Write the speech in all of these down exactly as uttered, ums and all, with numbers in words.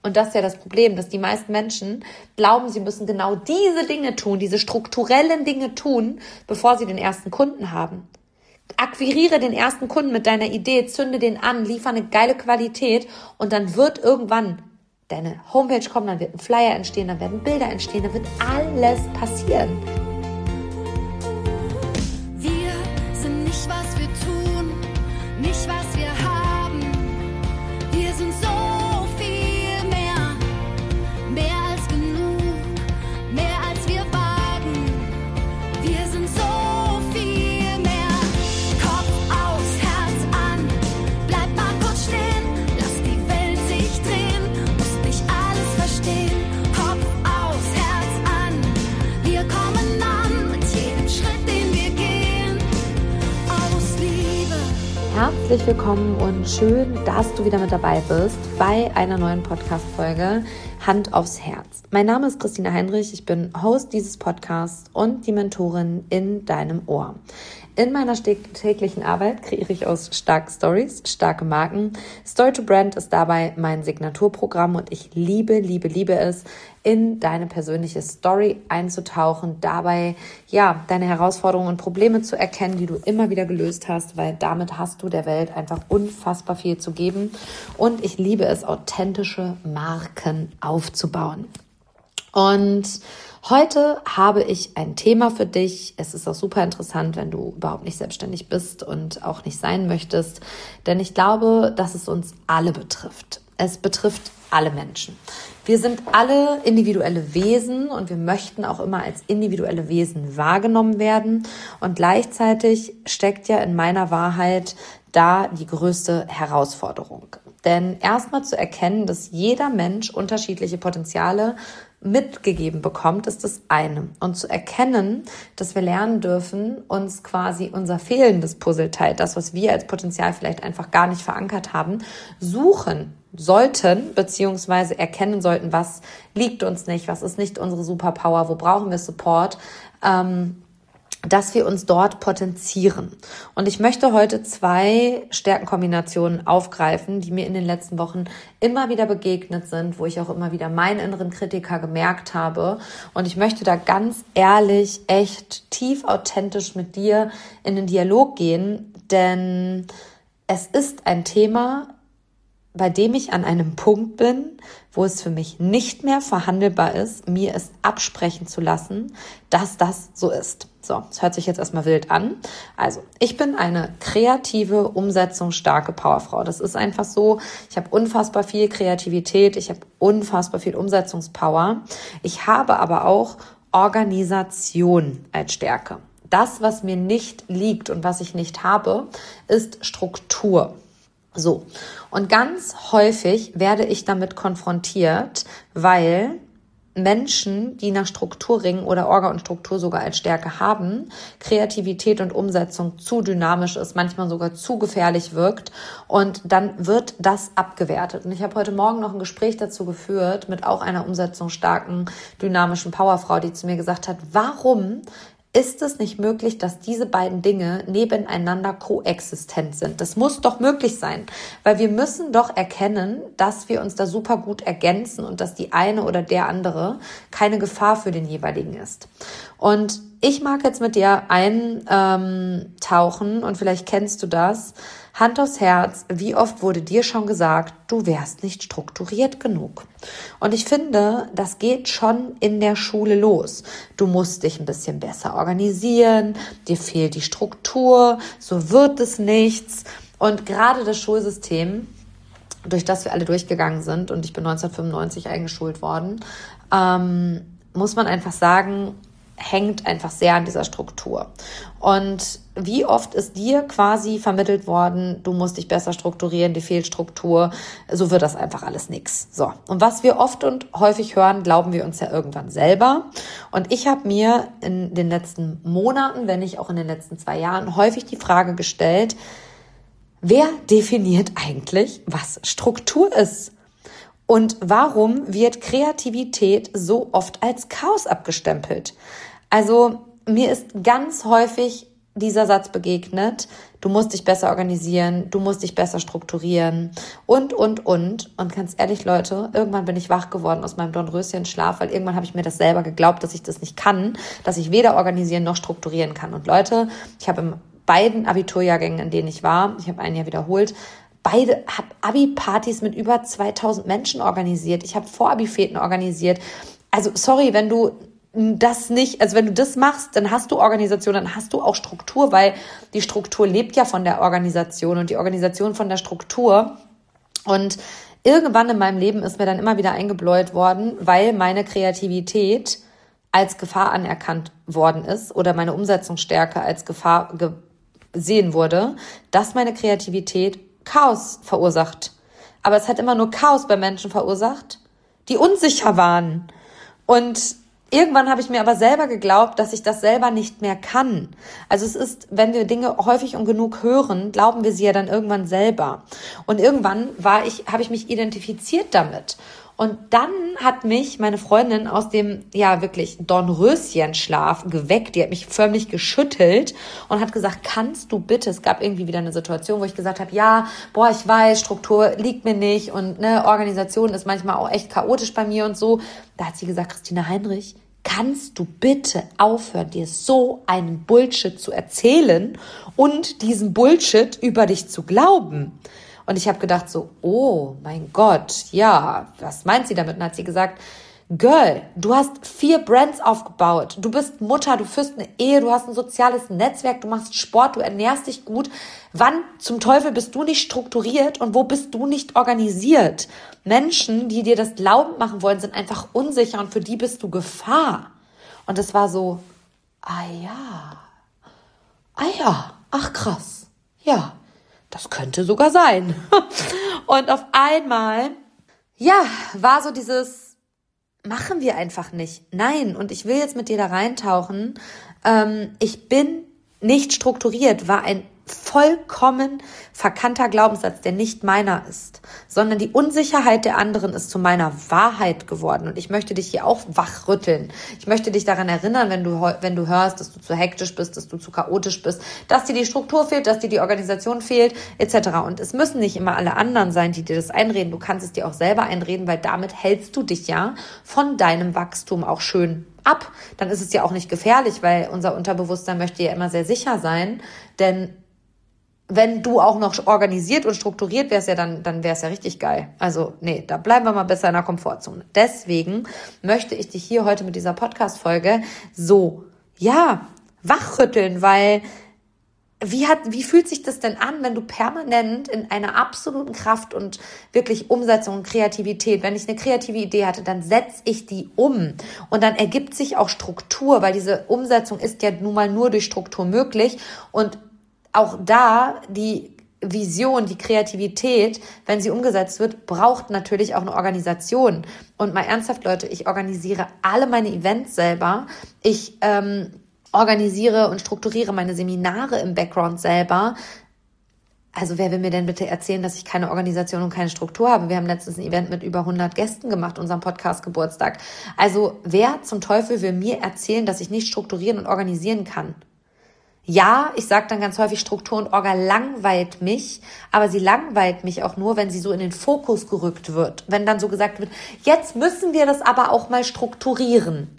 Und das ist ja das Problem, dass die meisten Menschen glauben, sie müssen genau diese Dinge tun, diese strukturellen Dinge tun, bevor sie den ersten Kunden haben. Akquiriere den ersten Kunden mit deiner Idee, zünde den an, liefere eine geile Qualität und dann wird irgendwann deine Homepage kommen, dann wird ein Flyer entstehen, dann werden Bilder entstehen, dann wird alles passieren. Wir sind nicht, was wir tun, nicht, was wir haben. Wir sind so viel mehr, mehr als genug, mehr als wir wagen. Wir sind so viel mehr. Kopf aus, Herz an, bleib mal kurz stehen, lass die Welt sich drehen, musst nicht alles verstehen. Kopf aus, Herz an, wir kommen an mit jedem Schritt, den wir gehen, aus Liebe. Herzlich willkommen und schön, dass du wieder mit dabei bist bei einer neuen Podcast-Folge Hand aufs Herz. Mein Name ist Christina Heinrich, ich bin Host dieses Podcasts und die Mentorin in deinem Ohr. In meiner täglichen Arbeit kreiere ich aus starken Stories starke Marken. Story to Brand ist dabei mein Signaturprogramm und ich liebe, liebe, liebe es, in deine persönliche Story einzutauchen, dabei ja deine Herausforderungen und Probleme zu erkennen, die du immer wieder gelöst hast, weil damit hast du der Welt einfach unfassbar viel zu geben. Und ich liebe es, authentische Marken aufzubauen. Und heute habe ich ein Thema für dich. Es ist auch super interessant, wenn du überhaupt nicht selbstständig bist und auch nicht sein möchtest, denn ich glaube, dass es uns alle betrifft. Es betrifft alle Menschen. Wir sind alle individuelle Wesen und wir möchten auch immer als individuelle Wesen wahrgenommen werden. Und gleichzeitig steckt ja in meiner Wahrheit da die größte Herausforderung. Denn erstmal zu erkennen, dass jeder Mensch unterschiedliche Potenziale mitgegeben bekommt, ist das eine. Und zu erkennen, dass wir lernen dürfen, uns quasi unser fehlendes Puzzleteil, das, was wir als Potenzial vielleicht einfach gar nicht verankert haben, suchen sollten, beziehungsweise erkennen sollten, was liegt uns nicht, was ist nicht unsere Superpower, wo brauchen wir Support, ähm, dass wir uns dort potenzieren. Und ich möchte heute zwei Stärkenkombinationen aufgreifen, die mir in den letzten Wochen immer wieder begegnet sind, wo ich auch immer wieder meinen inneren Kritiker gemerkt habe. Und ich möchte da ganz ehrlich, echt tief authentisch mit dir in den Dialog gehen, denn es ist ein Thema, bei dem ich an einem Punkt bin, wo es für mich nicht mehr verhandelbar ist, mir es absprechen zu lassen, dass das so ist. So, das hört sich jetzt erstmal wild an. Also, ich bin eine kreative, umsetzungsstarke Powerfrau. Das ist einfach so. Ich habe unfassbar viel Kreativität, ich habe unfassbar viel Umsetzungspower. Ich habe aber auch Organisation als Stärke. Das, was mir nicht liegt und was ich nicht habe, ist Struktur. So, und ganz häufig werde ich damit konfrontiert, weil Menschen, die nach Struktur ringen oder Orga und Struktur sogar als Stärke haben, Kreativität und Umsetzung zu dynamisch ist, manchmal sogar zu gefährlich wirkt und dann wird das abgewertet. Und ich habe heute Morgen noch ein Gespräch dazu geführt mit auch einer umsetzungsstarken, dynamischen Powerfrau, die zu mir gesagt hat, warum ist es nicht möglich, dass diese beiden Dinge nebeneinander koexistent sind? Das muss doch möglich sein, weil wir müssen doch erkennen, dass wir uns da super gut ergänzen und dass die eine oder der andere keine Gefahr für den jeweiligen ist. Und ich mag jetzt mit dir eintauchen und vielleicht kennst du das. Hand aufs Herz, wie oft wurde dir schon gesagt, du wärst nicht strukturiert genug? Und ich finde, das geht schon in der Schule los. Du musst dich ein bisschen besser organisieren, dir fehlt die Struktur, so wird es nichts. Und gerade das Schulsystem, durch das wir alle durchgegangen sind, und ich bin neunzehnhundertfünfundneunzig eingeschult worden, ähm, muss man einfach sagen, hängt einfach sehr an dieser Struktur. Und wie oft ist dir quasi vermittelt worden, du musst dich besser strukturieren, dir fehlt Struktur, so wird das einfach alles nix. So. Und was wir oft und häufig hören, glauben wir uns ja irgendwann selber. Und ich habe mir in den letzten Monaten, wenn nicht auch in den letzten zwei Jahren, häufig die Frage gestellt, wer definiert eigentlich, was Struktur ist? Und warum wird Kreativität so oft als Chaos abgestempelt? Also mir ist ganz häufig dieser Satz begegnet, du musst dich besser organisieren, du musst dich besser strukturieren und, und, und. Und ganz ehrlich, Leute, irgendwann bin ich wach geworden aus meinem Dornröschenschlaf, weil irgendwann habe ich mir das selber geglaubt, dass ich das nicht kann, dass ich weder organisieren noch strukturieren kann. Und Leute, ich habe in beiden Abiturjahrgängen, in denen ich war, ich habe ein Jahr wiederholt, beide, habe Abi-Partys mit über zweitausend Menschen organisiert. Ich habe Vorabi-Feten organisiert. Also sorry, wenn du das nicht, also wenn du das machst, dann hast du Organisation, dann hast du auch Struktur, weil die Struktur lebt ja von der Organisation und die Organisation von der Struktur. Und irgendwann in meinem Leben ist mir dann immer wieder eingebläut worden, weil meine Kreativität als Gefahr anerkannt worden ist oder meine Umsetzungsstärke als Gefahr gesehen wurde, dass meine Kreativität Chaos verursacht. Aber es hat immer nur Chaos bei Menschen verursacht, die unsicher waren. Und irgendwann habe ich mir aber selber geglaubt, dass ich das selber nicht mehr kann. Also es ist, wenn wir Dinge häufig und genug hören, glauben wir sie ja dann irgendwann selber. Und irgendwann war ich, habe ich mich identifiziert damit. Und dann hat mich meine Freundin aus dem, ja wirklich, Dornröschenschlaf geweckt. Die hat mich förmlich geschüttelt und hat gesagt, kannst du bitte, es gab irgendwie wieder eine Situation, wo ich gesagt habe, ja, boah, ich weiß, Struktur liegt mir nicht und ne, Organisation ist manchmal auch echt chaotisch bei mir und so. Da hat sie gesagt, Christina Heinrich, kannst du bitte aufhören, dir so einen Bullshit zu erzählen und diesen Bullshit über dich zu glauben? Und ich habe gedacht so, oh mein Gott, ja, was meint sie damit? Und hat sie gesagt, Girl, du hast vier Brands aufgebaut, du bist Mutter, du führst eine Ehe, du hast ein soziales Netzwerk, du machst Sport, du ernährst dich gut. Wann zum Teufel bist du nicht strukturiert und wo bist du nicht organisiert? Menschen, die dir das glaubend machen wollen, sind einfach unsicher und für die bist du Gefahr. Und es war so, ah ja, ah ja, ach krass, ja. Das könnte sogar sein. Und auf einmal, ja, war so dieses, machen wir einfach nicht. Nein, und ich will jetzt mit dir da reintauchen. Ähm, ich bin nicht strukturiert, war ein vollkommen verkannter Glaubenssatz, der nicht meiner ist, sondern die Unsicherheit der anderen ist zu meiner Wahrheit geworden. Und ich möchte dich hier auch wachrütteln. Ich möchte dich daran erinnern, wenn du, wenn du hörst, dass du zu hektisch bist, dass du zu chaotisch bist, dass dir die Struktur fehlt, dass dir die Organisation fehlt, et cetera. Und es müssen nicht immer alle anderen sein, die dir das einreden. Du kannst es dir auch selber einreden, weil damit hältst du dich ja von deinem Wachstum auch schön ab. Dann ist es ja auch nicht gefährlich, weil unser Unterbewusstsein möchte ja immer sehr sicher sein, denn wenn du auch noch organisiert und strukturiert wärst, ja, dann, dann wäre es ja richtig geil. Also, nee, da bleiben wir mal besser in der Komfortzone. Deswegen möchte ich dich hier heute mit dieser Podcast-Folge so, ja, wachrütteln, weil wie hat, wie fühlt sich das denn an, wenn du permanent in einer absoluten Kraft und wirklich Umsetzung und Kreativität, wenn ich eine kreative Idee hatte, dann setze ich die um und dann ergibt sich auch Struktur, weil diese Umsetzung ist ja nun mal nur durch Struktur möglich und auch da die Vision, die Kreativität, wenn sie umgesetzt wird, braucht natürlich auch eine Organisation. Und mal ernsthaft, Leute, ich organisiere alle meine Events selber. Ich ähm, organisiere und strukturiere meine Seminare im Background selber. Also wer will mir denn bitte erzählen, dass ich keine Organisation und keine Struktur habe? Wir haben letztens ein Event mit über hundert Gästen gemacht, unseren Podcast-Geburtstag. Also wer zum Teufel will mir erzählen, dass ich nicht strukturieren und organisieren kann? Ja, ich sage dann ganz häufig, Struktur und Orga langweilt mich, aber sie langweilt mich auch nur, wenn sie so in den Fokus gerückt wird. Wenn dann so gesagt wird, jetzt müssen wir das aber auch mal strukturieren.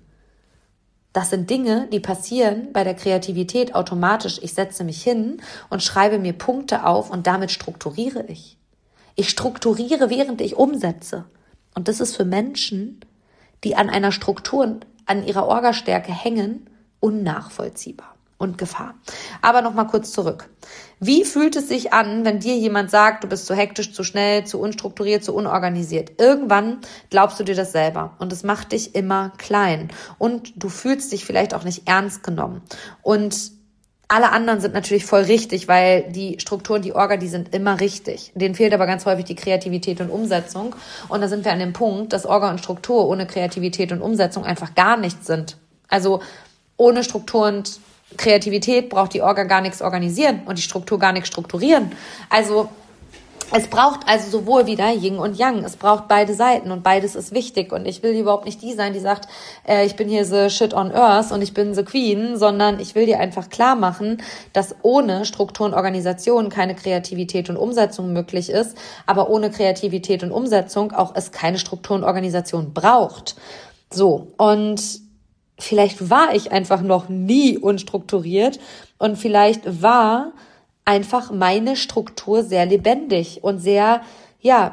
Das sind Dinge, die passieren bei der Kreativität automatisch. Ich setze mich hin und schreibe mir Punkte auf und damit strukturiere ich. Ich strukturiere, während ich umsetze. Und das ist für Menschen, die an einer Struktur und an ihrer Orgastärke hängen, unnachvollziehbar. Und Gefahr. Aber noch mal kurz zurück. Wie fühlt es sich an, wenn dir jemand sagt, du bist zu hektisch, zu schnell, zu unstrukturiert, zu unorganisiert? Irgendwann glaubst du dir das selber und es macht dich immer klein und du fühlst dich vielleicht auch nicht ernst genommen. Und alle anderen sind natürlich voll richtig, weil die Struktur und die Orga, die sind immer richtig. Denen fehlt aber ganz häufig die Kreativität und Umsetzung. Und da sind wir an dem Punkt, dass Orga und Struktur ohne Kreativität und Umsetzung einfach gar nichts sind. Also ohne Struktur und Kreativität braucht die Orga gar nichts organisieren und die Struktur gar nichts strukturieren. Also Es braucht also sowohl wieder Yin und Yang. Es braucht beide Seiten und beides ist wichtig. Und ich will überhaupt nicht die sein, die sagt, äh, ich bin hier the shit on earth und ich bin the queen, sondern ich will dir einfach klar machen, dass ohne Struktur und Organisation keine Kreativität und Umsetzung möglich ist, aber ohne Kreativität und Umsetzung auch es keine Struktur und Organisation braucht. So, und vielleicht war ich einfach noch nie unstrukturiert und vielleicht war einfach meine Struktur sehr lebendig und sehr, ja,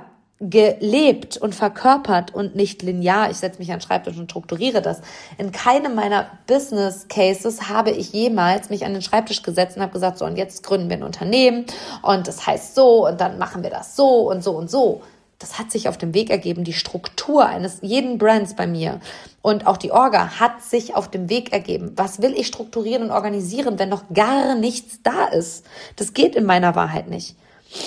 gelebt und verkörpert und nicht linear. Ich setze mich an den Schreibtisch und strukturiere das. In keinem meiner Business Cases habe ich jemals mich an den Schreibtisch gesetzt und habe gesagt, so, und jetzt gründen wir ein Unternehmen und das heißt so und dann machen wir das so und so und so. Das hat sich auf dem Weg ergeben. Die Struktur eines jeden Brands bei mir und auch die Orga hat sich auf dem Weg ergeben. Was will ich strukturieren und organisieren, wenn noch gar nichts da ist? Das geht in meiner Wahrheit nicht.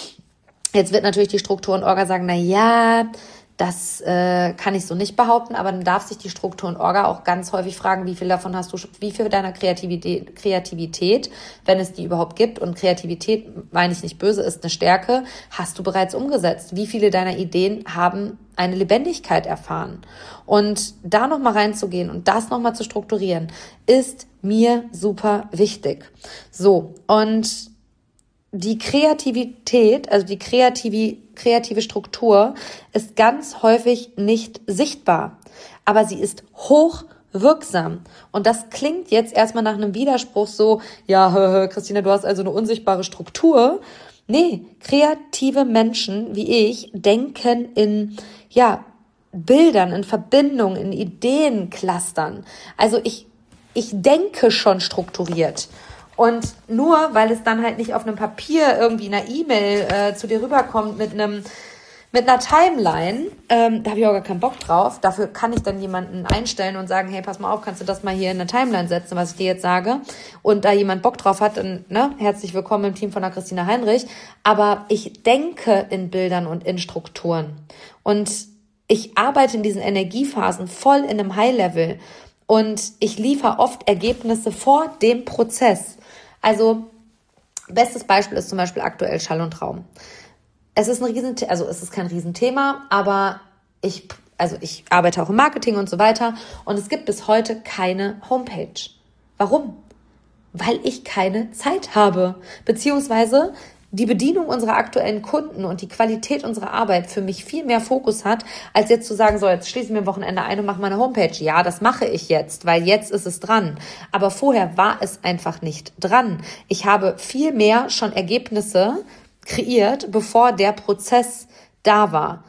Jetzt wird natürlich die Struktur und Orga sagen, na ja, das äh, kann ich so nicht behaupten, aber dann darf sich die Struktur und Orga auch ganz häufig fragen, wie viel davon hast du, wie viel deiner Kreativität, Kreativität, wenn es die überhaupt gibt, und Kreativität, meine ich nicht böse, ist eine Stärke, hast du bereits umgesetzt? Wie viele deiner Ideen haben eine Lebendigkeit erfahren? Und da nochmal reinzugehen und das nochmal zu strukturieren, ist mir super wichtig. So, und die Kreativität, also die kreative, kreative Struktur ist ganz häufig nicht sichtbar, aber sie ist hochwirksam. Und das klingt jetzt erstmal nach einem Widerspruch so, ja, hö, hö, Christina, du hast also eine unsichtbare Struktur. Nee, kreative Menschen wie ich denken in, ja, Bildern, in Verbindungen, in Ideenclustern. Also ich, ich denke schon strukturiert. Und nur, weil es dann halt nicht auf einem Papier irgendwie in einer E-Mail äh, zu dir rüberkommt mit einem mit einer Timeline, ähm, da habe ich auch gar keinen Bock drauf. Dafür kann ich dann jemanden einstellen und sagen, hey, pass mal auf, kannst du das mal hier in eine Timeline setzen, was ich dir jetzt sage? Und da jemand Bock drauf hat, dann ne, herzlich willkommen im Team von der Christina Heinrich. Aber ich denke in Bildern und in Strukturen. Und ich arbeite in diesen Energiephasen voll in einem High-Level. Und ich liefere oft Ergebnisse vor dem Prozess. Also, bestes Beispiel ist zum Beispiel aktuell Schall und Traum. Es ist ein Riesen, also es ist kein Riesenthema, aber ich, also ich arbeite auch im Marketing und so weiter und es gibt bis heute keine Homepage. Warum? Weil ich keine Zeit habe, beziehungsweise die Bedienung unserer aktuellen Kunden und die Qualität unserer Arbeit für mich viel mehr Fokus hat, als jetzt zu sagen, so, jetzt schließen wir am Wochenende ein und machen meine Homepage. Ja, das mache ich jetzt, weil jetzt ist es dran. Aber vorher war es einfach nicht dran. Ich habe viel mehr schon Ergebnisse kreiert, bevor der Prozess da war.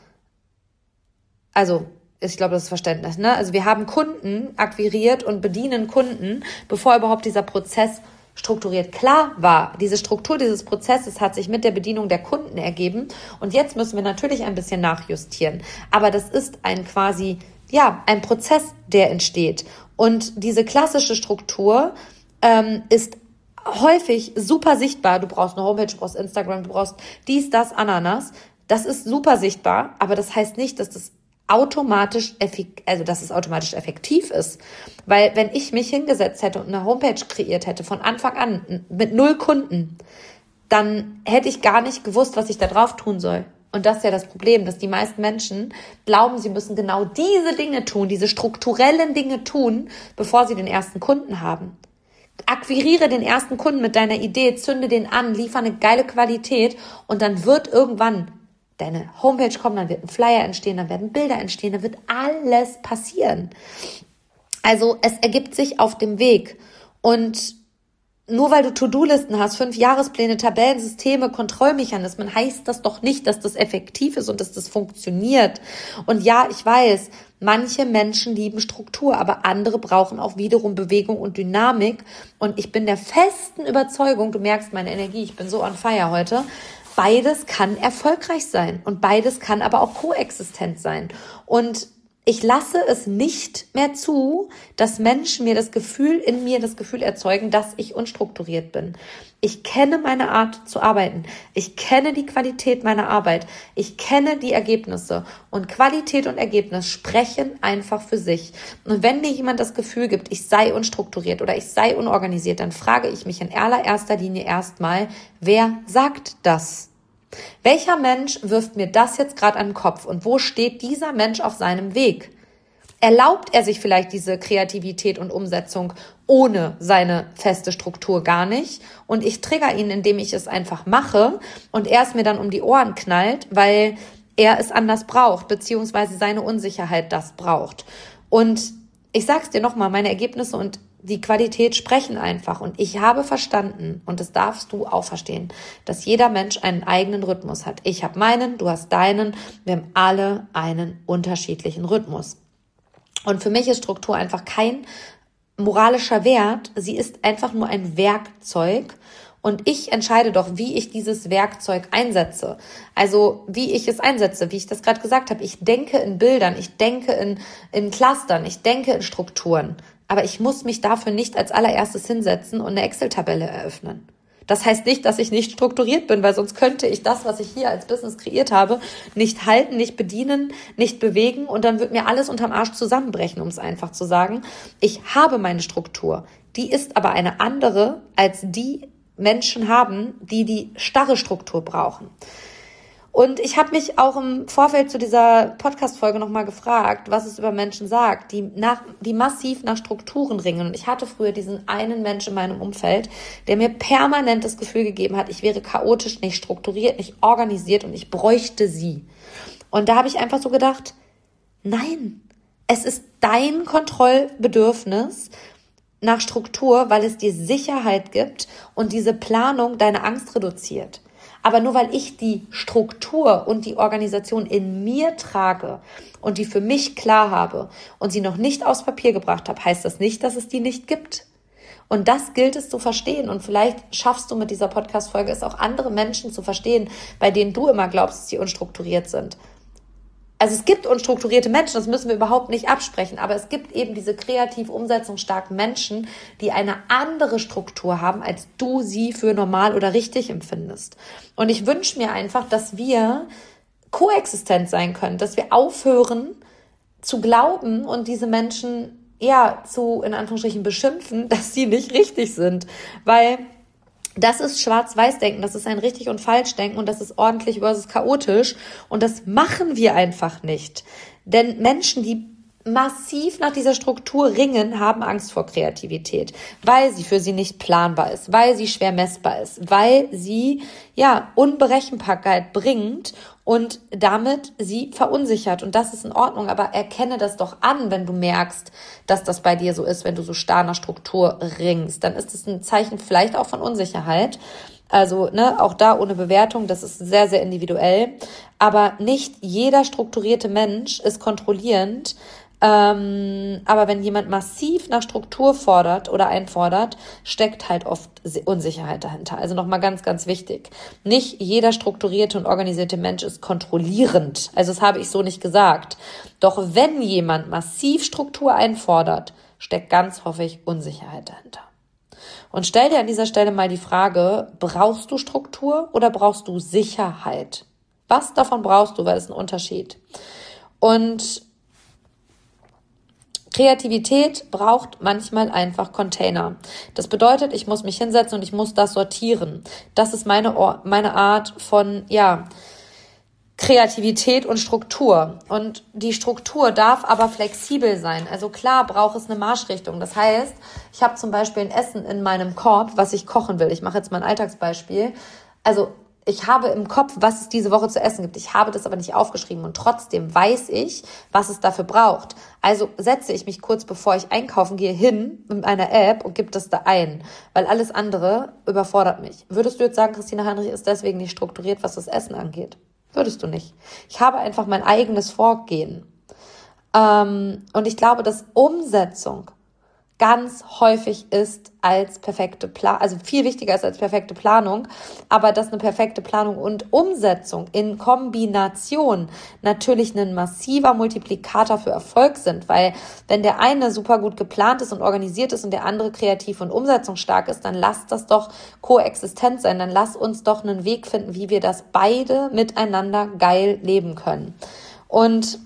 Also, ich glaube, das ist Verständnis, ne? Also wir haben Kunden akquiriert und bedienen Kunden, bevor überhaupt dieser Prozess strukturiert klar war. Diese Struktur dieses Prozesses hat sich mit der Bedienung der Kunden ergeben und jetzt müssen wir natürlich ein bisschen nachjustieren. Aber das ist ein quasi, ja, ein Prozess, der entsteht. Und diese klassische Struktur ähm, ist häufig super sichtbar. Du brauchst eine Homepage, du brauchst Instagram, du brauchst dies, das, Ananas. Das ist super sichtbar, aber das heißt nicht, dass das automatisch effektiv, also dass es automatisch effektiv ist. Weil wenn ich mich hingesetzt hätte und eine Homepage kreiert hätte von Anfang an mit null Kunden, dann hätte ich gar nicht gewusst, was ich da drauf tun soll. Und das ist ja das Problem, dass die meisten Menschen glauben, sie müssen genau diese Dinge tun, diese strukturellen Dinge tun, bevor sie den ersten Kunden haben. Akquiriere den ersten Kunden mit deiner Idee, zünde den an, liefere eine geile Qualität und dann wird irgendwann deine Homepage kommen, dann wird ein Flyer entstehen, dann werden Bilder entstehen, dann wird alles passieren. Also es ergibt sich auf dem Weg. Und nur weil du To-Do-Listen hast, fünf Jahrespläne, Tabellen, Systeme, Kontrollmechanismen, heißt das doch nicht, dass das effektiv ist und dass das funktioniert. Und ja, ich weiß, manche Menschen lieben Struktur, aber andere brauchen auch wiederum Bewegung und Dynamik. Und ich bin der festen Überzeugung, du merkst meine Energie, ich bin so on fire heute, beides kann erfolgreich sein und beides kann aber auch koexistent sein. Und ich lasse es nicht mehr zu, dass Menschen mir das Gefühl, in mir das Gefühl erzeugen, dass ich unstrukturiert bin. Ich kenne meine Art zu arbeiten. Ich kenne die Qualität meiner Arbeit. Ich kenne die Ergebnisse. Und Qualität und Ergebnis sprechen einfach für sich. Und wenn mir jemand das Gefühl gibt, ich sei unstrukturiert oder ich sei unorganisiert, dann frage ich mich in allererster Linie erstmal, wer sagt das? Welcher Mensch wirft mir das jetzt gerade an den Kopf und wo steht dieser Mensch auf seinem Weg? Erlaubt er sich vielleicht diese Kreativität und Umsetzung ohne seine feste Struktur gar nicht? Und ich trigger ihn, indem ich es einfach mache und er es mir dann um die Ohren knallt, weil er es anders braucht, beziehungsweise seine Unsicherheit das braucht. Und ich sag's dir nochmal, meine Ergebnisse und die Qualität sprechen einfach. Und ich habe verstanden, und das darfst du auch verstehen, dass jeder Mensch einen eigenen Rhythmus hat. Ich habe meinen, du hast deinen, wir haben alle einen unterschiedlichen Rhythmus. Und für mich ist Struktur einfach kein moralischer Wert. Sie ist einfach nur ein Werkzeug. Und ich entscheide doch, wie ich dieses Werkzeug einsetze. Also wie ich es einsetze, wie ich das gerade gesagt habe. Ich denke in Bildern, ich denke in, in Clustern, ich denke in Strukturen. Aber ich muss mich dafür nicht als allererstes hinsetzen und eine Excel-Tabelle eröffnen. Das heißt nicht, dass ich nicht strukturiert bin, weil sonst könnte ich das, was ich hier als Business kreiert habe, nicht halten, nicht bedienen, nicht bewegen und dann wird mir alles unterm Arsch zusammenbrechen, um es einfach zu sagen. Ich habe meine Struktur, die ist aber eine andere, als die Menschen haben, die die starre Struktur brauchen. Und ich habe mich auch im Vorfeld zu dieser Podcast-Folge nochmal gefragt, was es über Menschen sagt, die nach, die massiv nach Strukturen ringen. Und ich hatte früher diesen einen Menschen in meinem Umfeld, der mir permanent das Gefühl gegeben hat, ich wäre chaotisch, nicht strukturiert, nicht organisiert und ich bräuchte sie. Und da habe ich einfach so gedacht, nein, es ist dein Kontrollbedürfnis nach Struktur, weil es dir Sicherheit gibt und diese Planung deine Angst reduziert. Aber nur weil ich die Struktur und die Organisation in mir trage und die für mich klar habe und sie noch nicht aufs Papier gebracht habe, heißt das nicht, dass es die nicht gibt. Und das gilt es zu verstehen. Und vielleicht schaffst du mit dieser Podcast-Folge es auch andere Menschen zu verstehen, bei denen du immer glaubst, dass sie unstrukturiert sind. Also es gibt unstrukturierte Menschen, das müssen wir überhaupt nicht absprechen, aber es gibt eben diese kreativ umsetzungsstarken Menschen, die eine andere Struktur haben, als du sie für normal oder richtig empfindest. Und ich wünsche mir einfach, dass wir koexistent sein können, dass wir aufhören zu glauben und diese Menschen ja zu, in Anführungsstrichen, beschimpfen, dass sie nicht richtig sind, weil das ist Schwarz-Weiß-Denken, das ist ein richtig und falsch Denken und das ist ordentlich versus chaotisch und das machen wir einfach nicht. Denn Menschen, die massiv nach dieser Struktur ringen, haben Angst vor Kreativität, weil sie für sie nicht planbar ist, weil sie schwer messbar ist, weil sie ja Unberechenbarkeit bringt und damit sie verunsichert. Und das ist in Ordnung, aber erkenne das doch an, wenn du merkst, dass das bei dir so ist, wenn du so starr nach Struktur ringst. Dann ist es ein Zeichen vielleicht auch von Unsicherheit. Also ne, auch da ohne Bewertung, das ist sehr, sehr individuell. Aber nicht jeder strukturierte Mensch ist kontrollierend. Ähm, aber wenn jemand massiv nach Struktur fordert oder einfordert, steckt halt oft Unsicherheit dahinter. Also nochmal ganz, ganz wichtig. Nicht jeder strukturierte und organisierte Mensch ist kontrollierend. Also das habe ich so nicht gesagt. Doch wenn jemand massiv Struktur einfordert, steckt ganz häufig Unsicherheit dahinter. Und stell dir an dieser Stelle mal die Frage, brauchst du Struktur oder brauchst du Sicherheit? Was davon brauchst du, weil es ein Unterschied. Und Kreativität braucht manchmal einfach Container. Das bedeutet, ich muss mich hinsetzen und ich muss das sortieren. Das ist meine, meine Art von, ja, Kreativität und Struktur. Und die Struktur darf aber flexibel sein. Also klar braucht es eine Marschrichtung. Das heißt, ich habe zum Beispiel ein Essen in meinem Korb, was ich kochen will. Ich mache jetzt mal ein Alltagsbeispiel. Also ich habe im Kopf, was es diese Woche zu essen gibt. Ich habe das aber nicht aufgeschrieben und trotzdem weiß ich, was es dafür braucht. Also setze ich mich kurz bevor ich einkaufen gehe hin mit einer App und gebe das da ein, weil alles andere überfordert mich. Würdest du jetzt sagen, Christina Heinrich ist deswegen nicht strukturiert, was das Essen angeht? Würdest du nicht. Ich habe einfach mein eigenes Vorgehen. Ähm, und ich glaube, dass Umsetzung ganz häufig ist als perfekte Planung, also viel wichtiger ist als perfekte Planung, aber dass eine perfekte Planung und Umsetzung in Kombination natürlich ein massiver Multiplikator für Erfolg sind, weil wenn der eine super gut geplant ist und organisiert ist und der andere kreativ und umsetzungsstark ist, dann lass das doch koexistent sein, dann lass uns doch einen Weg finden, wie wir das beide miteinander geil leben können. Und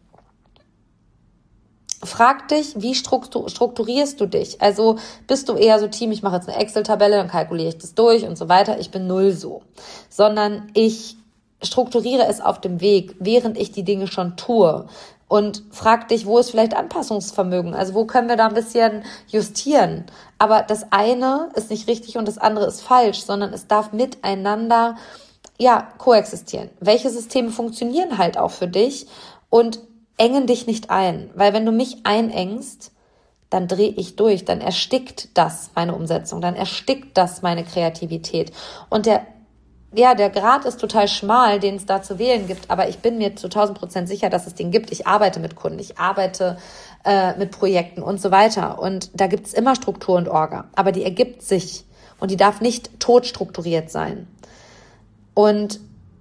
frag dich, wie strukturierst du dich? Also bist du eher so Team, ich mache jetzt eine Excel-Tabelle, dann kalkuliere ich das durch und so weiter. Ich bin null so. Sondern ich strukturiere es auf dem Weg, während ich die Dinge schon tue. Und frag dich, wo ist vielleicht Anpassungsvermögen? Also wo können wir da ein bisschen justieren? Aber das eine ist nicht richtig und das andere ist falsch, sondern es darf miteinander ja koexistieren. Welche Systeme funktionieren halt auch für dich und engen dich nicht ein? Weil wenn du mich einengst, dann drehe ich durch, dann erstickt das meine Umsetzung, dann erstickt das meine Kreativität. Und der Ja, der Grad ist total schmal, den es da zu wählen gibt, aber ich bin mir zu tausend Prozent sicher, dass es den gibt. Ich arbeite mit Kunden, ich arbeite äh, mit Projekten und so weiter. Und da gibt es immer Struktur und Orga, aber die ergibt sich und die darf nicht tot strukturiert sein. Und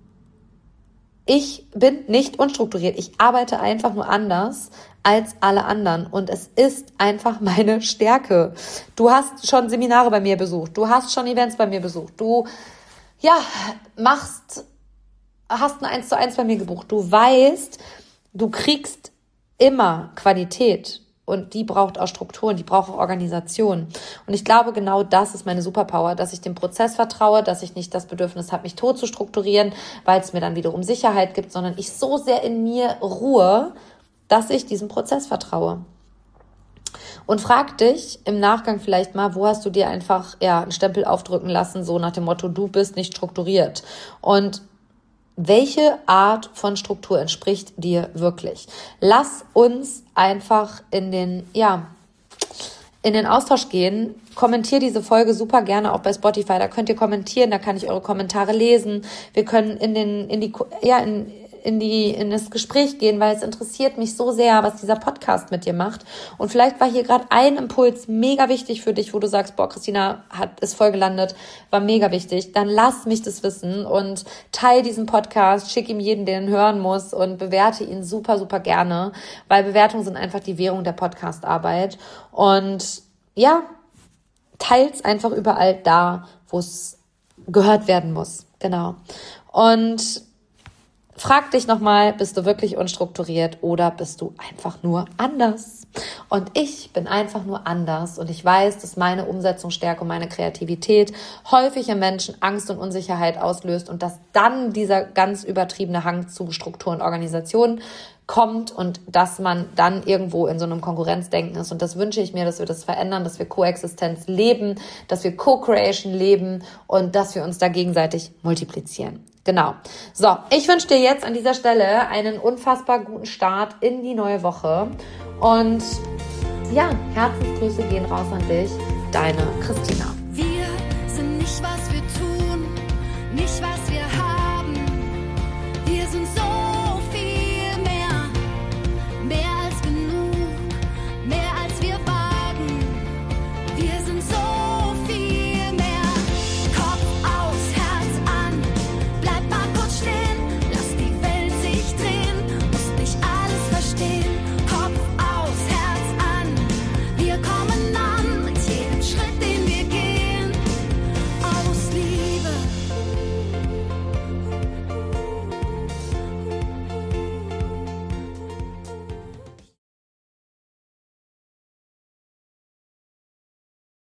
ich bin nicht unstrukturiert, ich arbeite einfach nur anders als alle anderen und es ist einfach meine Stärke. Du hast schon Seminare bei mir besucht, du hast schon Events bei mir besucht, du ja, machst, hast ein eins zu eins bei mir gebucht. Du weißt, du kriegst immer Qualität und die braucht auch Strukturen, die braucht auch Organisation. Und ich glaube, genau das ist meine Superpower, dass ich dem Prozess vertraue, dass ich nicht das Bedürfnis habe, mich tot zu strukturieren, weil es mir dann wiederum Sicherheit gibt, sondern ich so sehr in mir ruhe, dass ich diesem Prozess vertraue. Und frag dich im Nachgang vielleicht mal, wo hast du dir einfach ja einen Stempel aufdrücken lassen, so nach dem Motto, du bist nicht strukturiert. Und welche Art von Struktur entspricht dir wirklich? Lass uns einfach in den, ja, in den Austausch gehen. Kommentier diese Folge super gerne auch bei Spotify. Da könnt ihr kommentieren, da kann ich eure Kommentare lesen. Wir können in den, in die, ja, in, in die, in das Gespräch gehen, weil es interessiert mich so sehr, was dieser Podcast mit dir macht. Und vielleicht war hier gerade ein Impuls mega wichtig für dich, wo du sagst, boah, Christina hat, ist voll gelandet, war mega wichtig. Dann lass mich das wissen und teile diesen Podcast, schick ihm jeden, der ihn hören muss und bewerte ihn super, super gerne, weil Bewertungen sind einfach die Währung der Podcast-Arbeit. Und ja, teil's einfach überall da, wo es gehört werden muss. Genau. Und frag dich nochmal, bist du wirklich unstrukturiert oder bist du einfach nur anders? Und ich bin einfach nur anders und ich weiß, dass meine Umsetzungsstärke und meine Kreativität häufig im Menschen Angst und Unsicherheit auslöst und dass dann dieser ganz übertriebene Hang zu Struktur und Organisation kommt und dass man dann irgendwo in so einem Konkurrenzdenken ist. Und das wünsche ich mir, dass wir das verändern, dass wir Koexistenz leben, dass wir Co-Creation leben und dass wir uns da gegenseitig multiplizieren. Genau. So, ich wünsche dir jetzt an dieser Stelle einen unfassbar guten Start in die neue Woche. Und ja, Herzensgrüße gehen raus an dich, deine Christina.